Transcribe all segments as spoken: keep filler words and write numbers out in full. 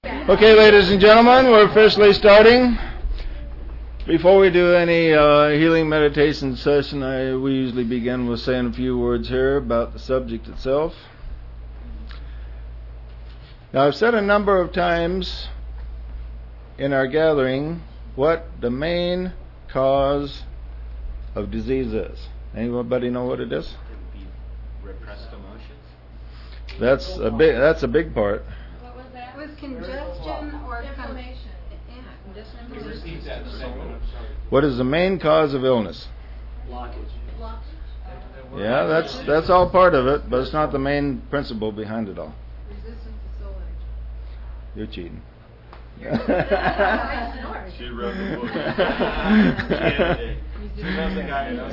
Okay, ladies and gentlemen, we're officially starting. Before we do any uh, healing meditation session, I, we usually begin with saying a few words here about the subject itself. Now, I've said a number of times in our gathering what the main cause of disease is. Anybody know what it is? Repressed emotions. That's a big. That's a big part. What was that? Was congestion or inflammation? What is the main cause of illness? Blockage. Yeah, that's that's all part of it, but it's not the main principle behind it all. Resistance to soul energy. You're cheating. She read the book. She knows the guy who knows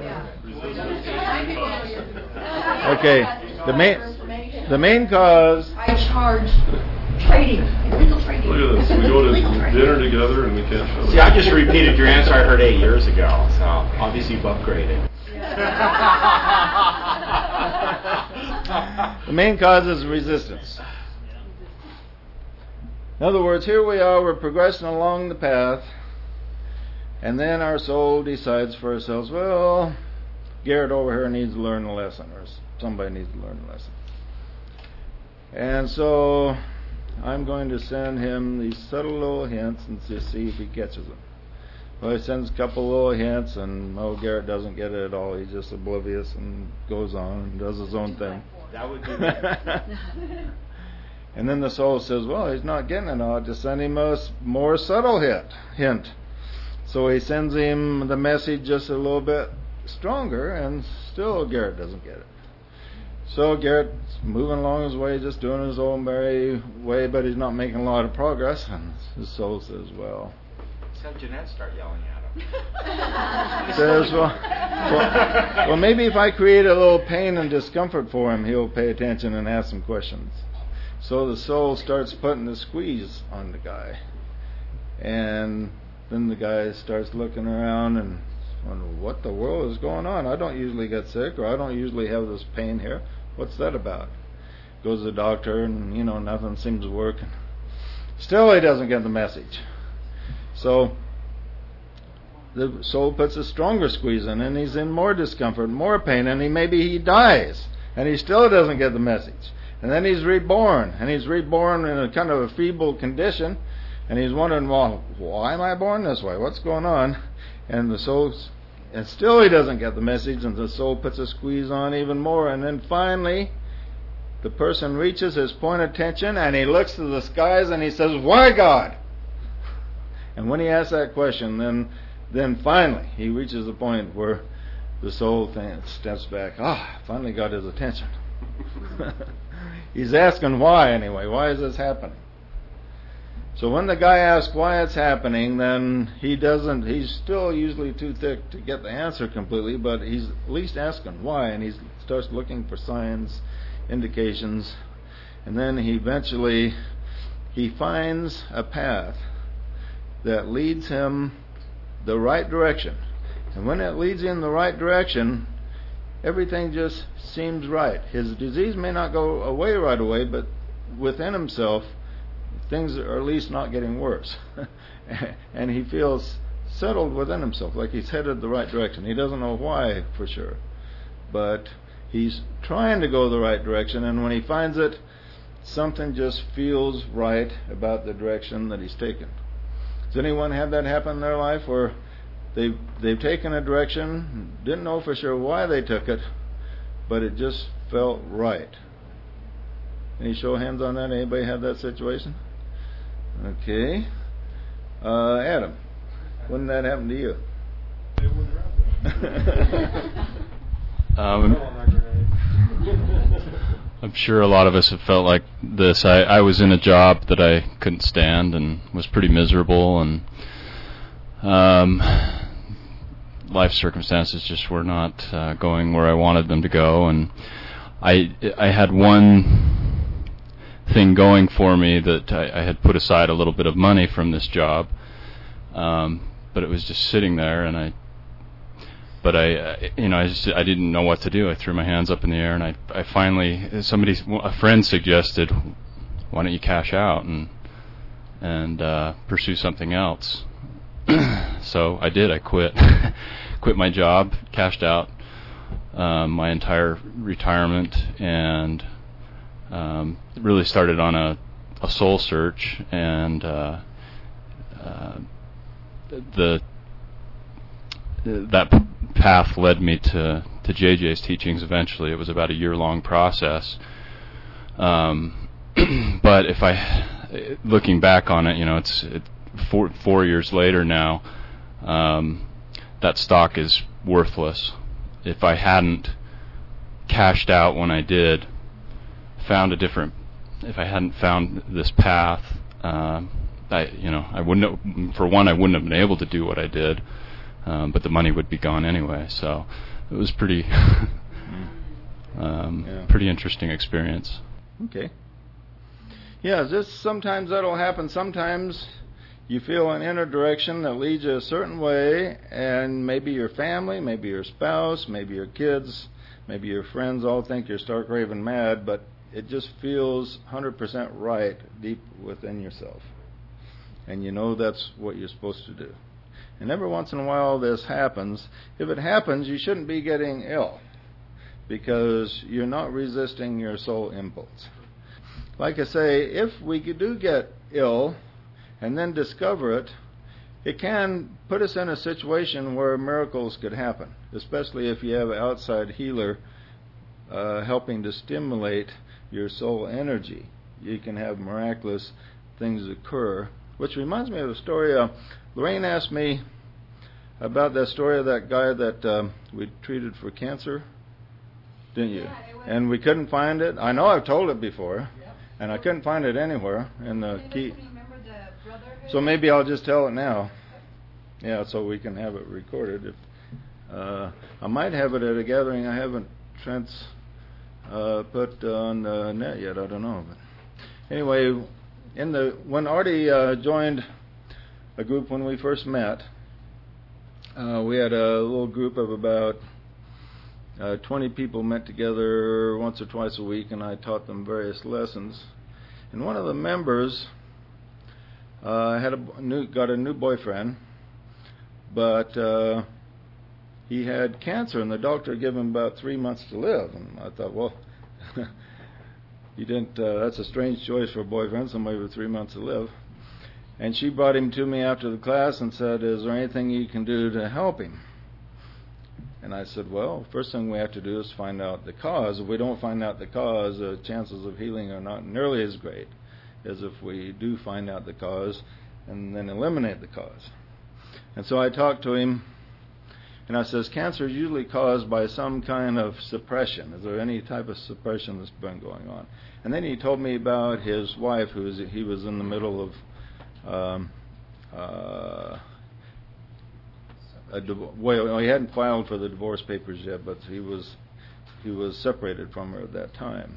it. Okay, the main the main cause. I charge trading, illegal trading. Look at this. We go to dinner together and we can't show See, I just repeated your answer I heard eight years ago, so obviously you've upgraded. The main cause is resistance. In other words, here we are, we're progressing along the path, and then our soul decides for ourselves, well, Garrett over here needs to learn a lesson, or somebody needs to learn a lesson. And so I'm going to send him these subtle little hints and just see if he catches them. Well, he sends a couple little hints, and oh, Garrett doesn't get it at all. He's just oblivious and goes on and does his own thing. That would be me. And then the soul says, well, he's not getting it. I'll just send him a more subtle hint. hint. So he sends him the message just a little bit stronger, and still Garrett doesn't get it. So Garrett's moving along his way, just doing his own merry way, but he's not making a lot of progress. And his soul says, well... Let's have Jeanette start yelling at him. says, well, well, well, maybe if I create a little pain and discomfort for him, he'll pay attention and ask some questions. So the soul starts putting the squeeze on the guy. And then the guy starts looking around and wondering, what the world is going on? I don't usually get sick, or I don't usually have this pain here. What's that about? Goes to the doctor, and, you know, nothing seems to work. Still, he doesn't get the message. So the soul puts a stronger squeeze in, and he's in more discomfort, more pain, and he maybe he dies, and he still doesn't get the message. And then he's reborn, and he's reborn in a kind of a feeble condition, and he's wondering, well, why am I born this way? What's going on? And the soul, and still he doesn't get the message, and the soul puts a squeeze on even more, and then finally the person reaches his point of tension, and he looks to the skies, and he says, why God? And when he asks that question, then then finally he reaches the point where the soul steps back. Ah, finally got his attention. He's asking why anyway. Why is this happening? So when the guy asks why it's happening, then he doesn't, he's still usually too thick to get the answer completely, but he's at least asking why, and he starts looking for signs, indications, and then he eventually, he finds a path that leads him the right direction. And when it leads him the right direction, everything just seems right. His disease may not go away right away, but within himself, things are at least not getting worse. And he feels settled within himself, like he's headed the right direction. He doesn't know why for sure, but he's trying to go the right direction, and when he finds it, something just feels right about the direction that he's taken. Does anyone have that happen in their life where they've, they've taken a direction, didn't know for sure why they took it, but it just felt right? Any show of hands on that? Anybody have that situation? Okay. Uh, Adam, when did that happen to you? um, I'm sure a lot of us have felt like this. I, I was in a job that I couldn't stand and was pretty miserable, and um, life circumstances just were not uh, going where I wanted them to go, and I I had one thing going for me, that I, I had put aside a little bit of money from this job, um, but it was just sitting there, and I But I, uh, you know, I just I didn't know what to do. I threw my hands up in the air, and I, I finally, somebody, a friend suggested, why don't you cash out? And and uh, pursue something else. So I did. I quit. Quit my job, cashed out um, my entire retirement, and um, really started on a, a soul search. And uh, uh, the that path led me to, to J J's teachings eventually. It was about a year-long process. Um, but if I, looking back on it, you know, it's it, four, four years later now, um, that stock is worthless. If I hadn't cashed out when I did, found a different, if I hadn't found this path, uh, I, you know, I wouldn't have, for one, I wouldn't have been able to do what I did. Um, but the money would be gone anyway, so it was pretty, um, yeah. pretty interesting experience. Okay. Yeah, just sometimes that'll happen. Sometimes you feel an inner direction that leads you a certain way, and maybe your family, maybe your spouse, maybe your kids, maybe your friends all think you're stark raving mad, but it just feels one hundred percent right deep within yourself. And you know that's what you're supposed to do. And every once in a while this happens. If it happens, you shouldn't be getting ill, because you're not resisting your soul impulse. Like I say, if we do get ill and then discover it, it can put us in a situation where miracles could happen, especially if you have an outside healer uh, helping to stimulate your soul energy. You can have miraculous things occur, which reminds me of a story. Uh, Lorraine asked me about that story of that guy that um, we treated for cancer, didn't you? Yeah, and we couldn't find it. I know I've told it before, yep. and I couldn't find it anywhere in the Anybody key. can remember the brotherhood? So maybe I'll just tell it now. Yeah, so we can have it recorded. If uh, I might have it at a gathering I haven't trans uh, put on the net yet. I don't know. But anyway, in the when Artie uh, joined a group when we first met, uh, we had a little group of about uh, twenty people met together once or twice a week, and I taught them various lessons. And one of the members uh, had a new, got a new boyfriend, but uh, he had cancer, and the doctor gave him about three months to live. And I thought, well, you didn't. Uh, that's a strange choice for a boyfriend, somebody with three months to live. And she brought him to me after the class and said, "Is there anything you can do to help him?" And I said, well, first thing we have to do is find out the cause. If we don't find out the cause, the chances of healing are not nearly as great as if we do find out the cause and then eliminate the cause. And so I talked to him, and I says, cancer is usually caused by some kind of suppression. Is there any type of suppression that's been going on? And then he told me about his wife, who was, he was in the middle of um, uh, a div- well, he hadn't filed for the divorce papers yet, but he was he was separated from her at that time.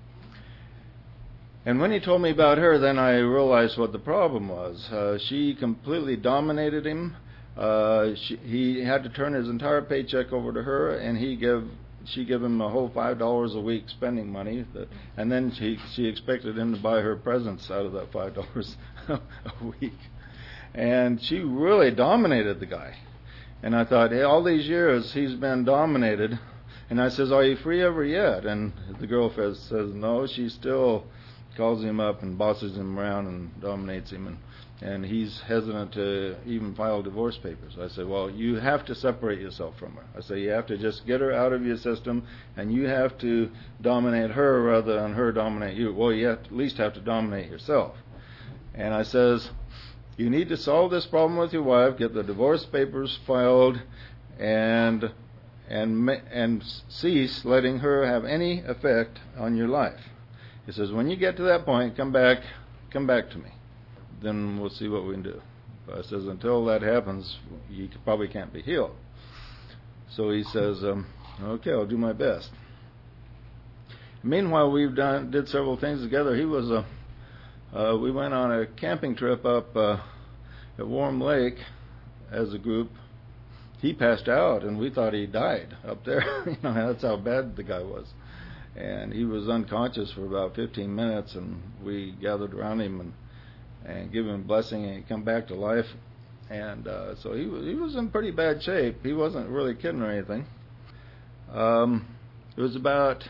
And when he told me about her, then I realized what the problem was. Uh, she completely dominated him. Uh, she, he had to turn his entire paycheck over to her, and he gave she gave him a whole five dollars a week spending money, that, and then she she expected him to buy her presents out of that five dollars a week, and she really dominated the guy. And I thought, hey, all these years he's been dominated, and I says, are you free ever yet? And the girlfriend says, no, she still calls him up and bosses him around and dominates him, and and he's hesitant to even file divorce papers. I said, well, you have to separate yourself from her. I say, you have to just get her out of your system, and you have to dominate her rather than her dominate you. Well, you have to, at least have to dominate yourself. And I says, you need to solve this problem with your wife, get the divorce papers filed, and and and cease letting her have any effect on your life. He says, when you get to that point, come back, come back to me. Then we'll see what we can do. But I says, until that happens, you probably can't be healed. So he says, um, okay, I'll do my best. Meanwhile, we've done did several things together. He was a uh, we went on a camping trip up uh, at Warm Lake as a group. He passed out, and we thought he died up there. You know, that's how bad the guy was. And he was unconscious for about fifteen minutes, and we gathered around him and and give him a blessing, and he'd come back to life. And uh, so he was, he was in pretty bad shape. He wasn't really kidding or anything. Um, it was about,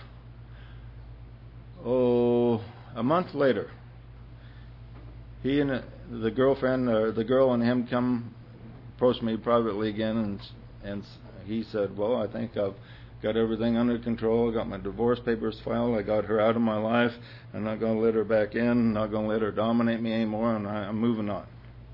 oh, a month later. He and the girlfriend, or the girl and him, come approached me privately again, and and he said, "Well, I think I've got everything under control. I got my divorce papers filed. I got her out of my life. I'm not going to let her back in. I'm not going to let her dominate me anymore, and I, I'm moving on."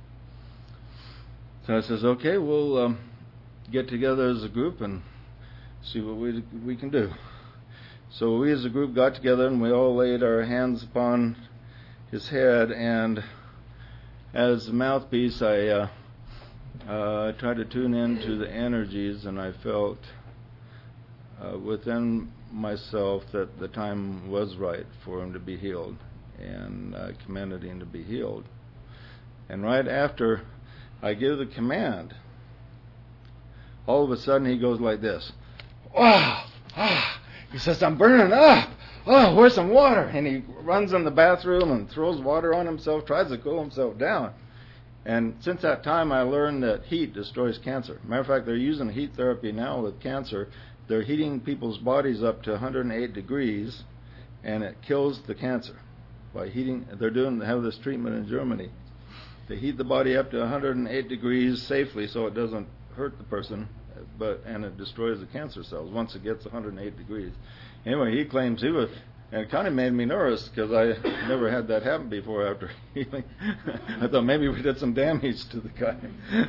So I says, "Okay, we'll um, get together as a group and see what we we can do." So we as a group got together, and we all laid our hands upon his head, and as a mouthpiece, I uh, uh, tried to tune into the energies, and I felt uh, within myself that the time was right for him to be healed, and I commanded him to be healed. And right after I give the command, all of a sudden he goes like this. "Wow! Ah!" He says, "I'm burning up. Oh, where's some water?" And he runs in the bathroom and throws water on himself, tries to cool himself down. And since that time, I learned that heat destroys cancer. Matter of fact, they're using heat therapy now with cancer. They're heating people's bodies up to one hundred eight degrees, and it kills the cancer by heating. They're doing they have this treatment in Germany. They heat the body up to one hundred eight degrees safely, so it doesn't hurt the person, but and it destroys the cancer cells once it gets one hundred eight degrees. Anyway, he claims he was, and it kind of made me nervous because I never had that happen before after healing. I thought maybe we did some damage to the guy.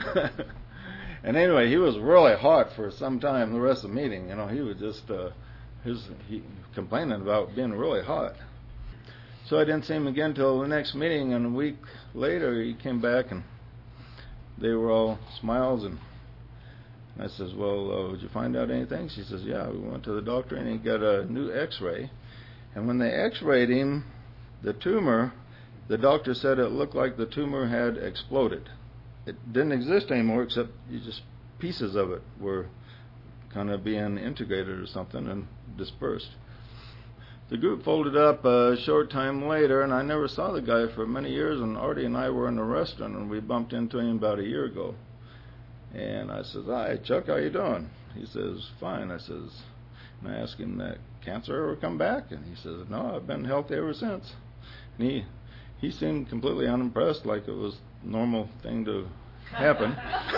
And anyway, he was really hot for some time. The rest of the meeting, you know, he was just uh, his he complaining about being really hot. So I didn't see him again till the next meeting, and a week later he came back, and they were all smiles. And I says, "Well, uh, did you find out anything?" She says, "Yeah, we went to the doctor, and he got a new X-ray. And when they X-rayed him, the tumor, the doctor said it looked like the tumor had exploded. It didn't exist anymore, except you just pieces of it were kind of being integrated or something and dispersed." The group folded up a short time later, and I never saw the guy for many years, and Artie and I were in a restaurant, and we bumped into him about a year ago. And I says, "Hi, Chuck, how you doing?" He says, "Fine." I says, and I asked him, "That cancer ever come back?" And he says, "No, I've been healthy ever since." And he, he seemed completely unimpressed, like it was a normal thing to happen.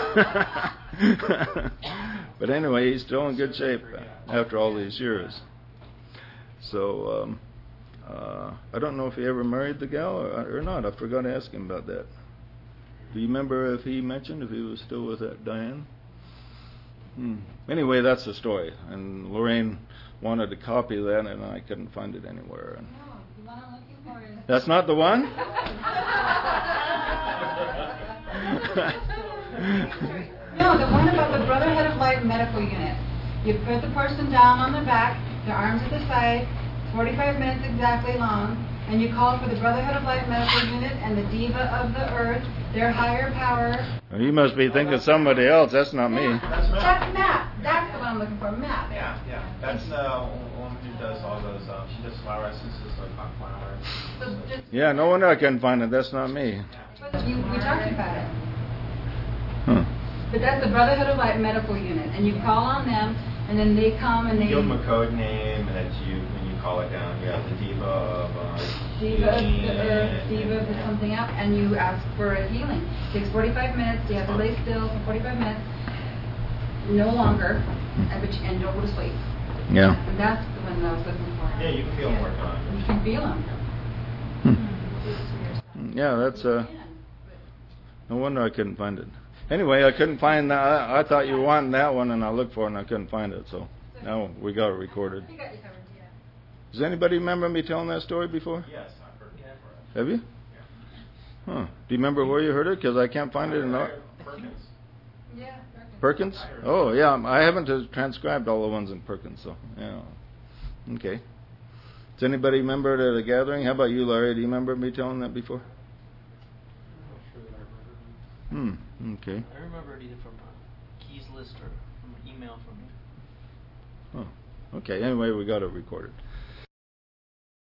But anyway, he's still in good shape after all these years. So um, uh, I don't know if he ever married the gal or, or not. I forgot to ask him about that. Do you remember if he mentioned if he was still with that Diane? Hmm. Anyway, that's the story. And Lorraine wanted a copy of that, and I couldn't find it anywhere. And No, the one I'm looking for is... That's not the one? No, the one about the Brotherhood of Light medical unit. You put the person down on their back, their arms at the side, forty-five minutes exactly long, and you call for the Brotherhood of Light medical unit and the Diva of the Earth, their higher power. Well, you must be thinking of somebody else. That's not me. That's Matt. That's Matt. That's the one I'm looking for, Matt. Yeah, yeah. That's the uh, woman who does all those. Um, she does flower essences like hot flowers. So just, Yeah, no wonder I couldn't find it. That's not me. you, we talked about it. Huh. But that's the Brotherhood of Light medical unit, and you call on them, and then they come and they... You give them a code name, and it's you when you call it down. You have the Diva of uh, Diva of the healing, Earth, Diva of the something else, and you ask for a healing. It takes forty-five minutes. You have to lay still for forty-five minutes, no longer, and, but you, and don't go to sleep. Yeah. And that's the one that I was looking for. Yeah, you can feel them working on it. You can feel them. Hmm. Yeah, that's uh. No wonder I couldn't find it. Anyway, I couldn't find that. I, I thought you were wanting that one, and I looked for it, and I couldn't find it. So now we got it recorded. You got you covered, yeah. Does anybody remember me telling that story before? Yes, I've heard it before. Have you? Huh. Do you remember where you heard it? Because I can't find it in our... Perkins. Yeah. Perkins? Oh, yeah. I haven't uh, transcribed all the ones in Perkins, so, yeah. Okay. Does anybody remember it at a gathering? How about you, Larry? Do you remember me telling that before? Hmm. Okay. I remember it either from a Keys list or from an email from you. Oh. Okay. Anyway, we got it recorded.